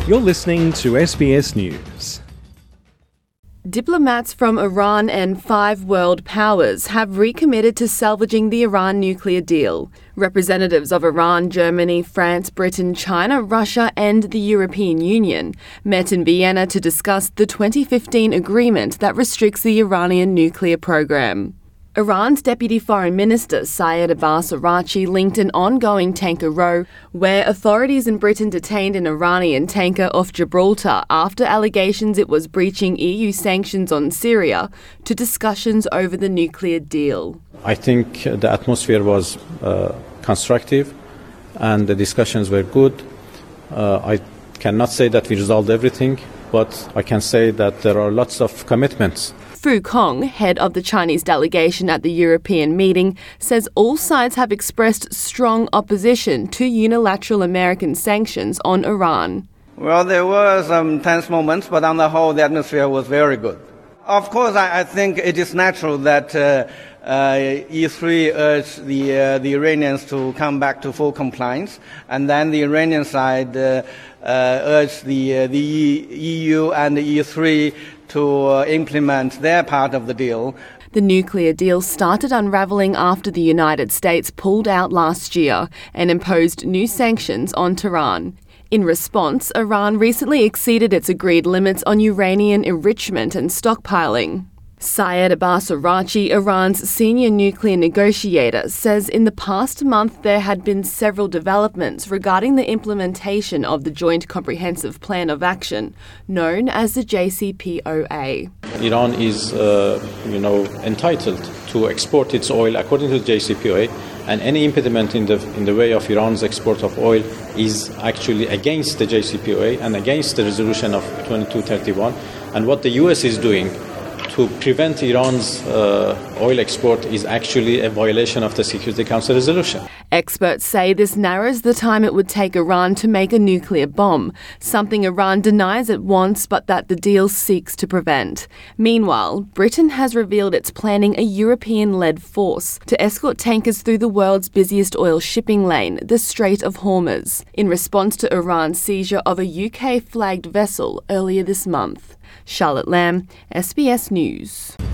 You're listening to SBS News. Diplomats from Iran and 5 world powers have recommitted to salvaging the Iran nuclear deal. Representatives of Iran, Germany, France, Britain, China, Russia and the European Union met in Vienna to discuss the 2015 agreement that restricts the Iranian nuclear program. Iran's Deputy Foreign Minister Sayed Abbas Araghchi linked an ongoing tanker row where authorities in Britain detained an Iranian tanker off Gibraltar after allegations it was breaching EU sanctions on Syria to discussions over the nuclear deal. I think the atmosphere was constructive and the discussions were good. I cannot say that we resolved everything, but I can say that there are lots of commitments. Fu Kong, head of the Chinese delegation at the European meeting, says all sides have expressed strong opposition to unilateral American sanctions on Iran. Well, there were some tense moments, but on the whole, the atmosphere was very good. Of course, I think it is natural that E3 urged the Iranians to come back to full compliance, and then the Iranian side urged the EU and the E3 to implement their part of the deal. The nuclear deal started unravelling after the United States pulled out last year and imposed new sanctions on Tehran. In response, Iran recently exceeded its agreed limits on uranium enrichment and stockpiling. Sayed Abbas Araghchi, Iran's senior nuclear negotiator, says in the past month there had been several developments regarding the implementation of the Joint Comprehensive Plan of Action, known as the JCPOA. Iran is, entitled to export its oil according to the JCPOA, and any impediment in the way of Iran's export of oil is actually against the JCPOA and against the resolution of 2231. And what the US is doing to prevent Iran's oil export is actually a violation of the Security Council resolution. Experts say this narrows the time it would take Iran to make a nuclear bomb, something Iran denies it wants but that the deal seeks to prevent. Meanwhile, Britain has revealed it's planning a European-led force to escort tankers through the world's busiest oil shipping lane, the Strait of Hormuz, in response to Iran's seizure of a UK-flagged vessel earlier this month. Charlotte Lamb, SBS News.